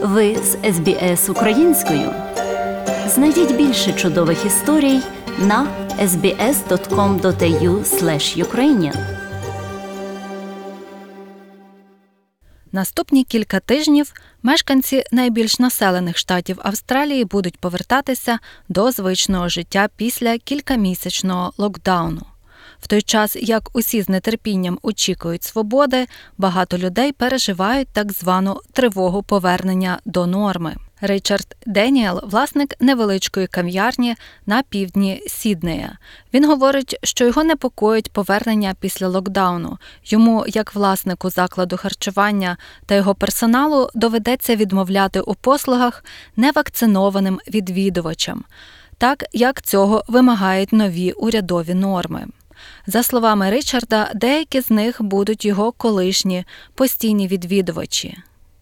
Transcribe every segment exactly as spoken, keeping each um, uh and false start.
Ви з ес бі ес українською. Знайдіть більше чудових історій на ес бі ес крапка ком крапка ей ю слеш юкрейніан. Наступні кілька тижнів мешканці найбільш населених штатів Австралії будуть повертатися до звичного життя після кількамісячного локдауну. В той час, як усі з нетерпінням очікують свободи, багато людей переживають так звану тривогу повернення до норми. Ричард Деніел – власник невеличкої кав'ярні на півдні Сіднея. Він говорить, що його непокоїть повернення після локдауну. Йому, як власнику закладу харчування та його персоналу, доведеться відмовляти у послугах невакцинованим відвідувачам, так як цього вимагають нові урядові норми. За словами Ричарда, деякі з них будуть його колишні постійні відвідувачі.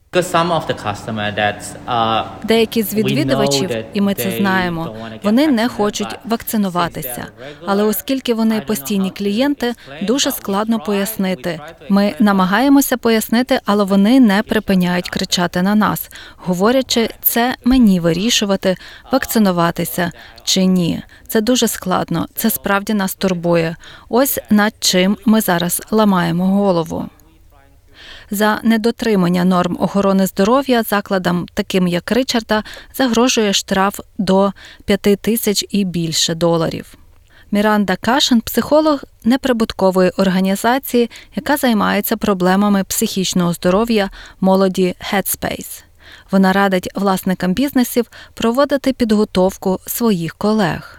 Деякі з відвідувачів, і ми це знаємо, вони не хочуть вакцинуватися. Але оскільки вони постійні клієнти, дуже складно пояснити. Ми намагаємося пояснити, але вони не припиняють кричати на нас, говорячи, це мені вирішувати, вакцинуватися чи ні. Це дуже складно, це справді нас турбує. Ось над чим ми зараз ламаємо голову. За недотримання норм охорони здоров'я закладам, таким як Ричарда, загрожує штраф до п'яти тисяч і більше доларів. Міранда Кашен – психолог неприбуткової організації, яка займається проблемами психічного здоров'я молоді Headspace. Вона радить власникам бізнесів проводити підготовку своїх колег.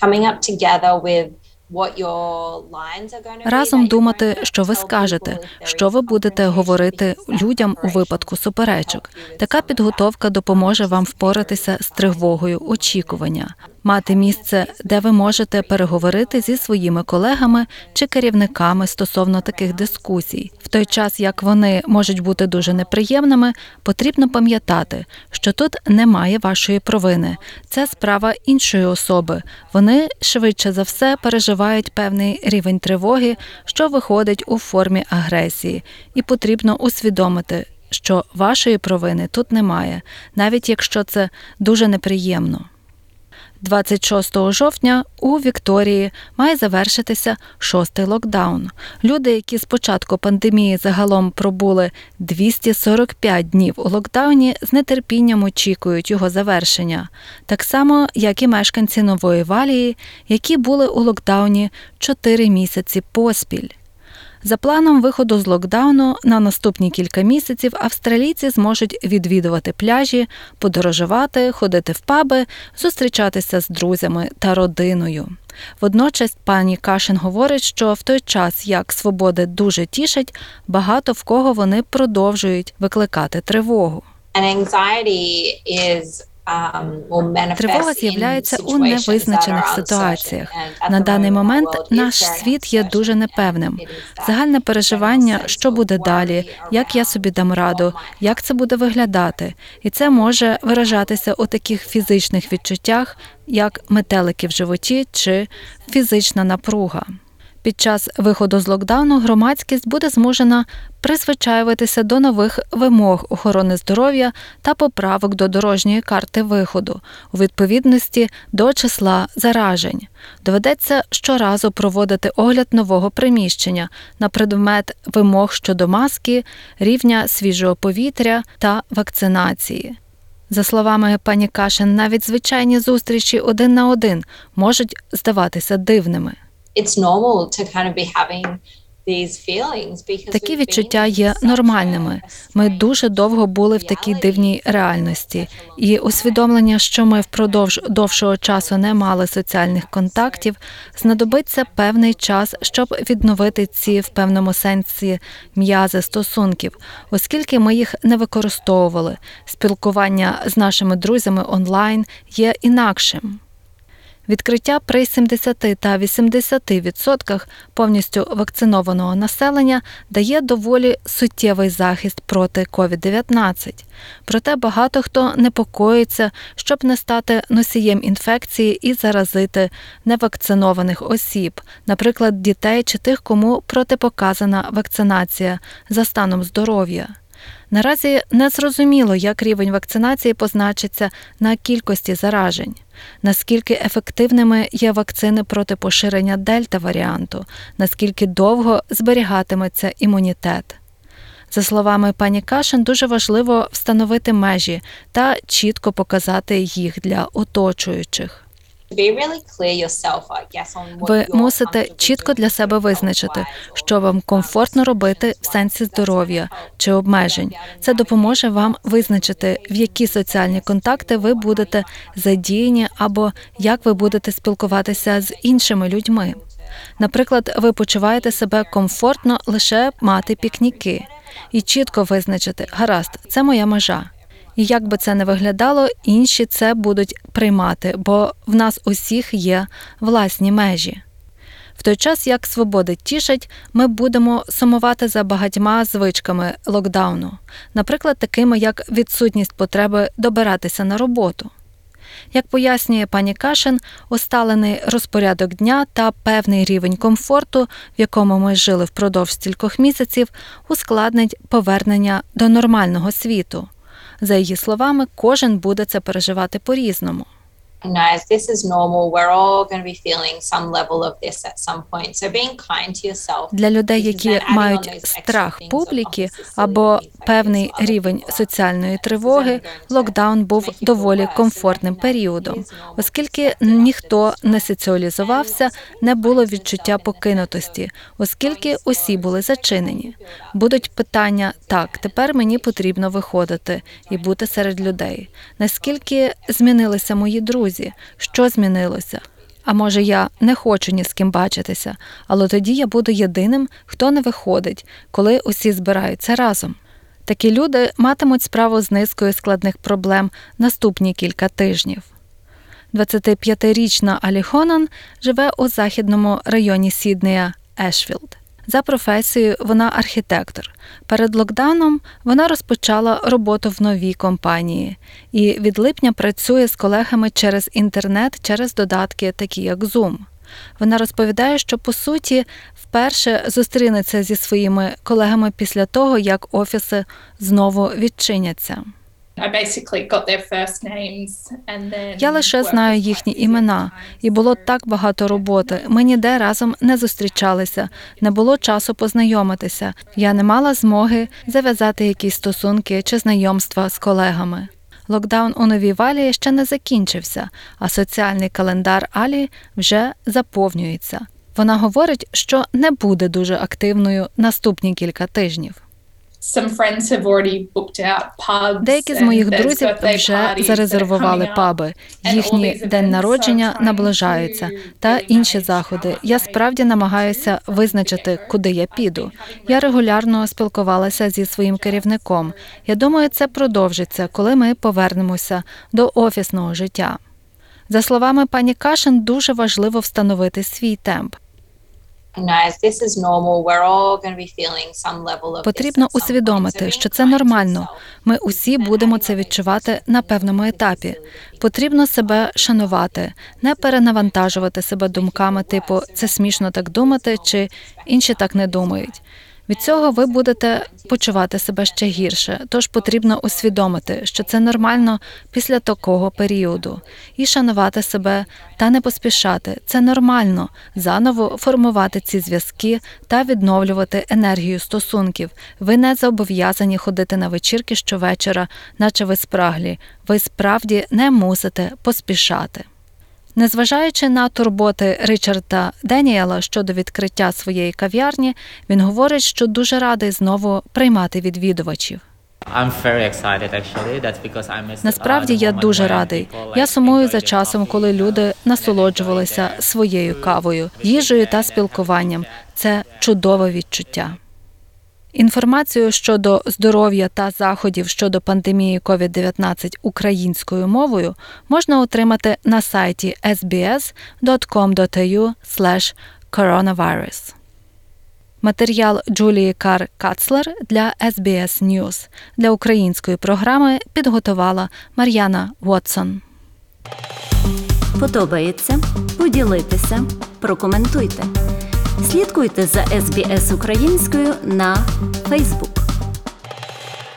Разом думати, що ви скажете, що ви будете говорити людям у випадку суперечок. Така підготовка допоможе вам впоратися з тривогою очікування. Мати місце, де ви можете переговорити зі своїми колегами чи керівниками стосовно таких дискусій. В той час, як вони можуть бути дуже неприємними, потрібно пам'ятати, що тут немає вашої провини. Це справа іншої особи. Вони, швидше за все, переживають певний рівень тривоги, що виходить у формі агресії. І потрібно усвідомити, що вашої провини тут немає, навіть якщо це дуже неприємно. двадцять шостого жовтня у Вікторії має завершитися шостий локдаун. Люди, які з початку пандемії загалом пробули двісті сорок п'ять днів у локдауні, з нетерпінням очікують його завершення. Так само, як і мешканці Нової Валії, які були у локдауні чотири місяці поспіль. За планом виходу з локдауну на наступні кілька місяців австралійці зможуть відвідувати пляжі, подорожувати, ходити в паби, зустрічатися з друзями та родиною. Водночас пані Кашен говорить, що в той час, як свободи дуже тішать, багато в кого вони продовжують викликати тривогу. Тривога з'являється у невизначених ситуаціях. На даний момент наш світ є дуже непевним. Загальне переживання, що буде далі, як я собі дам раду, як це буде виглядати. І це може виражатися у таких фізичних відчуттях, як метелики в животі чи фізична напруга. Під час виходу з локдауну громадськість буде змушена призвичаюватися до нових вимог охорони здоров'я та поправок до дорожньої карти виходу у відповідності до числа заражень. Доведеться щоразу проводити огляд нового приміщення на предмет вимог щодо маски, рівня свіжого повітря та вакцинації. За словами пані Кашен, навіть звичайні зустрічі один на один можуть здаватися дивними. Такі відчуття є нормальними. Ми дуже довго були в такій дивній реальності. І усвідомлення, що ми впродовж довшого часу не мали соціальних контактів, знадобиться певний час, щоб відновити ці, в певному сенсі, м'язи стосунків, оскільки ми їх не використовували. Спілкування з нашими друзями онлайн є інакшим. Відкриття при сімдесяти та вісімдесяти відсотках повністю вакцинованого населення дає доволі суттєвий захист проти ковід дев'ятнадцять. Проте багато хто непокоїться, щоб не стати носієм інфекції і заразити невакцинованих осіб, наприклад, дітей чи тих, кому протипоказана вакцинація за станом здоров'я. Наразі не зрозуміло, як рівень вакцинації позначиться на кількості заражень, наскільки ефективними є вакцини проти поширення дельта-варіанту, наскільки довго зберігатиметься імунітет. За словами пані Кашин, дуже важливо встановити межі та чітко показати їх для оточуючих. Ви мусите чітко для себе визначити, що вам комфортно робити в сенсі здоров'я чи обмежень. Це допоможе вам визначити, в які соціальні контакти ви будете задіяні або як ви будете спілкуватися з іншими людьми. Наприклад, ви почуваєте себе комфортно лише мати пікніки і чітко визначити, гаразд, це моя межа. І як би це не виглядало, інші це будуть приймати, бо в нас усіх є власні межі. В той час, як свободи тішать, ми будемо сумувати за багатьма звичками локдауну, наприклад, такими як відсутність потреби добиратися на роботу. Як пояснює пані Кашин, усталений розпорядок дня та певний рівень комфорту, в якому ми жили впродовж стількох місяців, ускладнить повернення до нормального світу. За її словами, кожен буде це переживати по-різному. Для людей, які мають страх публіки або певний рівень соціальної тривоги, локдаун був доволі комфортним періодом, оскільки ніхто не соціалізувався, не було відчуття покинутості, оскільки усі були зачинені. Будуть питання: так, тепер мені потрібно виходити і бути серед людей. Наскільки змінилися мої друзі? Що змінилося? А може, я не хочу ні з ким бачитися, але тоді я буду єдиним, хто не виходить, коли усі збираються разом. Такі люди матимуть справу з низкою складних проблем наступні кілька тижнів. двадцятип'ятирічна Алі Хонан живе у західному районі Сіднея Ешфілд. За професією вона архітектор. Перед локдауном вона розпочала роботу в новій компанії і від липня працює з колегами через інтернет, через додатки, такі як Zoom. Вона розповідає, що, по суті, вперше зустрінеться зі своїми колегами після того, як офіси знову відчиняться. Я лише знаю їхні імена, і було так багато роботи. Ми ніде разом не зустрічалися, не було часу познайомитися. Я не мала змоги зав'язати якісь стосунки чи знайомства з колегами. Локдаун у Новій Валії ще не закінчився, а соціальний календар Алі вже заповнюється. Вона говорить, що не буде дуже активною наступні кілька тижнів. Деякі з моїх друзів вже зарезервували паби. Їхній день народження наближається та інші заходи. Я справді намагаюся визначити, куди я піду. Я регулярно спілкувалася зі своїм керівником. Я думаю, це продовжиться, коли ми повернемося до офісного життя. За словами пані Кашин, дуже важливо встановити свій темп. Потрібно усвідомити, що це нормально. Ми усі будемо це відчувати на певному етапі. Потрібно себе шанувати, не перенавантажувати себе думками типу «це смішно так думати» чи «інші так не думають». Від цього ви будете почувати себе ще гірше, тож потрібно усвідомити, що це нормально після такого періоду. І шанувати себе та не поспішати. Це нормально заново формувати ці зв'язки та відновлювати енергію стосунків. Ви не зобов'язані ходити на вечірки щовечора, наче ви спраглі. Ви справді не мусите поспішати. Незважаючи на турботи Ричарда Деніела щодо відкриття своєї кав'ярні, він говорить, що дуже радий знову приймати відвідувачів. Насправді, я дуже радий. Я сумую за часом, коли люди насолоджувалися своєю кавою, їжею та спілкуванням. Це чудове відчуття. Інформацію щодо здоров'я та заходів щодо пандемії ковід дев'ятнадцять українською мовою можна отримати на сайті ес бі ес крапка ком крапка ю слеш коронавірус. Матеріал Джулії Кар-Кацлер для ес бі ес News. Для української програми підготувала Мар'яна Вотсон. Подобається? Поділіться, прокоментуйте. Слідкуйте за ес бі ес українською на Facebook.